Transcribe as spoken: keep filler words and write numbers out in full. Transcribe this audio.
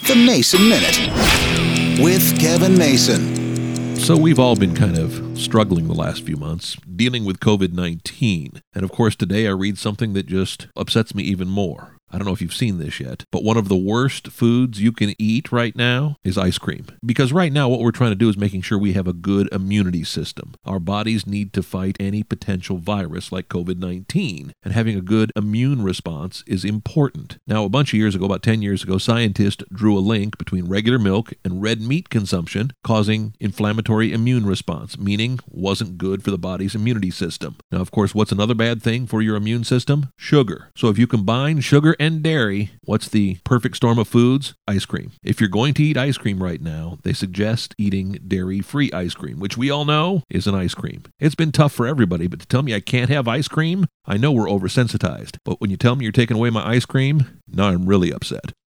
The Mason Minute with Kevin Mason. So we've all been kind of struggling the last few months, dealing with covid nineteen. And of course, today I read something that just upsets me even more. I don't know if you've seen this yet, but one of the worst foods you can eat right now is ice cream. Because right now what we're trying to do is making sure we have a good immunity system. Our bodies need to fight any potential virus like covid nineteen, and having a good immune response is important. Now, a bunch of years ago, about ten years ago, scientists drew a link between regular milk and red meat consumption causing inflammatory immune response, meaning wasn't good for the body's immunity system. Now, of course, what's another bad thing for your immune system? Sugar. So if you combine sugar and dairy, what's the perfect storm of foods? Ice cream. If you're going to eat ice cream right now, they suggest eating dairy-free ice cream, which we all know is an ice cream. It's been tough for everybody, but to tell me I can't have ice cream, I know we're oversensitized. But when you tell me you're taking away my ice cream, now I'm really upset.